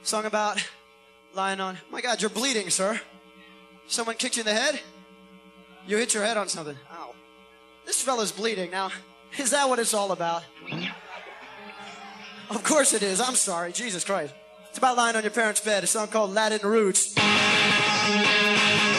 Song about lying on. My God, you're bleeding, sir. Someone kicked you in the head? You hit your head on something. Ow. This fella's bleeding. Now, is that what it's all about? Of course it is. I'm sorry. Jesus Christ. It's about lying on your parents' bed. A song called Latin Roots.